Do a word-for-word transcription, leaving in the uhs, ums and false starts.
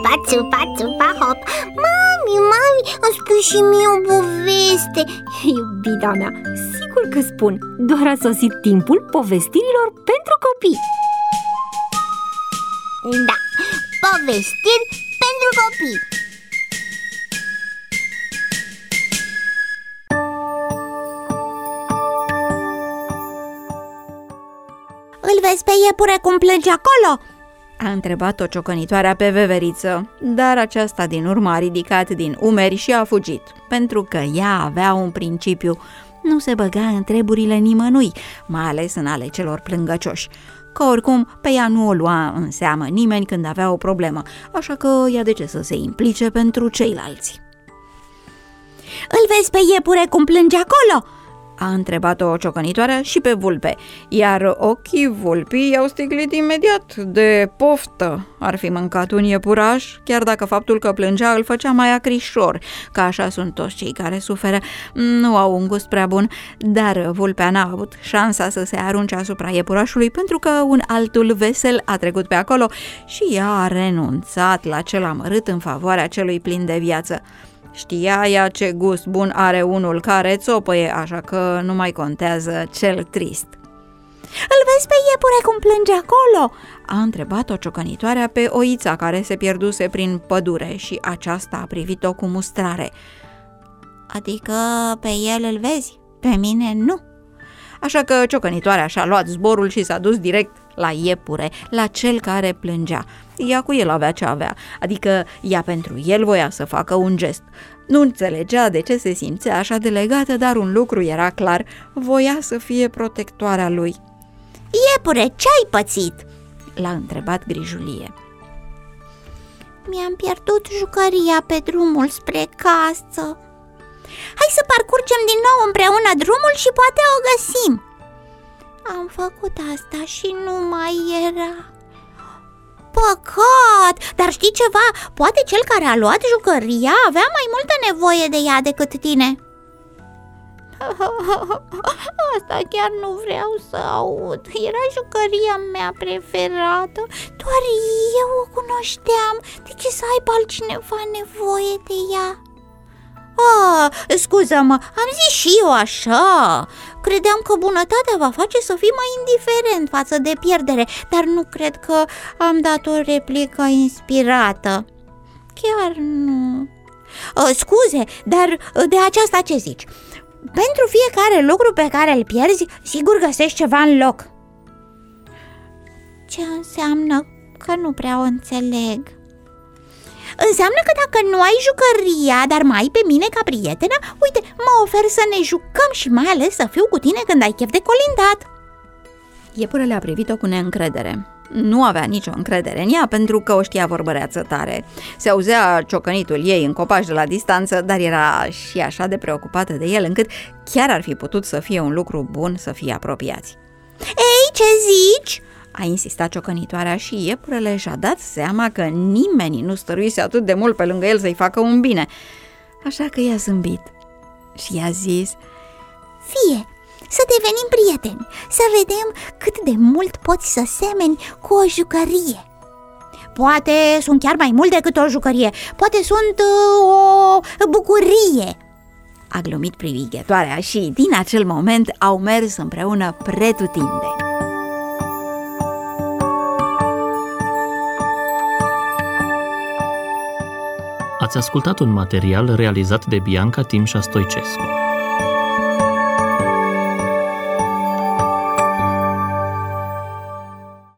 țupa, țupa, țupa, hop. Mami, mami, îmi spui și mie o poveste. Iubita mea, sigur că spun. Doar a sosit timpul povestirilor pentru copii. Da, povestiri pentru copii. Îl vezi pe iepure cum plânge acolo? A întrebat-o ciocănitoarea pe veveriță, dar aceasta din urmă a ridicat din umeri și a fugit, pentru că ea avea un principiu: nu se băga în treburile nimănui, mai ales în ale celor plângăcioși, că oricum pe ea nu o lua în seamă nimeni când avea o problemă, așa că ea de ce să se implice pentru ceilalți. Îl vezi pe iepure cum plânge acolo? A întrebat-o ciocănitoarea și pe vulpe, iar ochii vulpii i-au sticlit imediat de poftă. Ar fi mâncat un iepuraș, chiar dacă faptul că plângea îl făcea mai acrișor, că așa sunt toți cei care suferă, nu au un gust prea bun, dar vulpea n-a avut șansa să se arunce asupra iepurașului pentru că un altul vesel a trecut pe acolo și ea a renunțat la cel amărât în favoarea celui plin de viață. Știa ea ce gust bun are unul care țopăie, așa că nu mai contează cel trist. Îl vezi pe iepure cum plânge acolo? A întrebat-o ciocănitoarea pe oița care se pierduse prin pădure și aceasta a privit-o cu mustrare. Adică pe el îl vezi? Pe mine nu. Așa că ciocănitoarea și-a luat zborul și s-a dus direct la iepure, la cel care plângea. Ea cu el avea ce avea, adică ea pentru el voia să facă un gest. Nu înțelegea de ce se simțea așa de legată, dar un lucru era clar: voia să fie protectoarea lui. Iepure, ce-ai pățit? L-a întrebat grijulie. Mi-am pierdut jucăria pe drumul spre casă. Hai să parcurgem din nou împreună drumul și poate o găsim. Am făcut asta și nu mai era. Păcat! Dar știi ceva? Poate cel care a luat jucăria avea mai multă nevoie de ea decât tine. Asta chiar nu vreau să aud. Era jucăria mea preferată. Doar eu o cunoșteam. De ce să aibă altcineva nevoie de ea? Ah, scuză-mă, am zis și eu așa. Credeam că bunătatea va face să fii mai indiferent față de pierdere, dar nu cred că am dat o replică inspirată. Chiar nu. uh, Scuze, dar de aceasta ce zici? Pentru fiecare lucru pe care îl pierzi, sigur găsești ceva în loc. Ce înseamnă că nu prea o înțeleg? Înseamnă că dacă nu ai jucăria, dar mai ai pe mine ca prietenă, uite, mă ofer să ne jucăm și mai ales să fiu cu tine când ai chef de colindat. Iepurele a privit-o cu neîncredere. Nu avea nicio încredere în ea pentru că o știa vorbăreață tare. Se auzea ciocănitul ei în copaci de la distanță, dar era și așa de preocupată de el încât chiar ar fi putut să fie un lucru bun să fie apropiați. Ei, ce zici? A insistat ciocănitoarea și iepurele și-a dat seama că nimeni nu stăruise atât de mult pe lângă el să-i facă un bine. Așa că i-a zâmbit și i-a zis: fie, să devenim prieteni, să vedem cât de mult poți să semeni cu o jucărie. Poate sunt chiar mai mult decât o jucărie, poate sunt uh, o bucurie. A glumit privighetoarea și din acel moment au mers împreună pretutindeni. Ați ascultat un material realizat de Bianca Timșa Stoicescu.